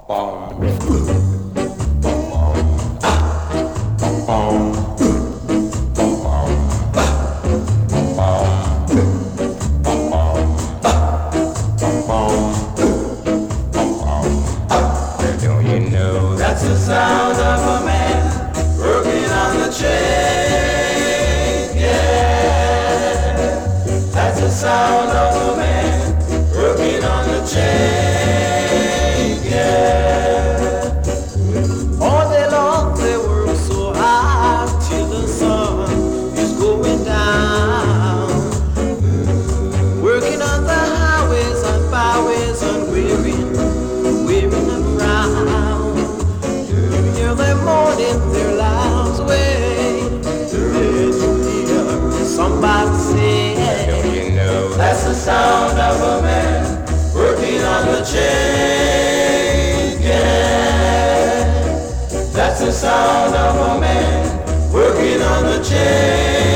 That's the sound of a man working on the chain, yeah. That's the sound of a man working on the chain, yeah. All day long they work so hard till the sun is going down. Working on the highways and byways and wearing them round. They're mourning their lives away. Somebody say, don't you know that's the sound of a man working on the chain, yeah. That's the sound of a man working on the chain.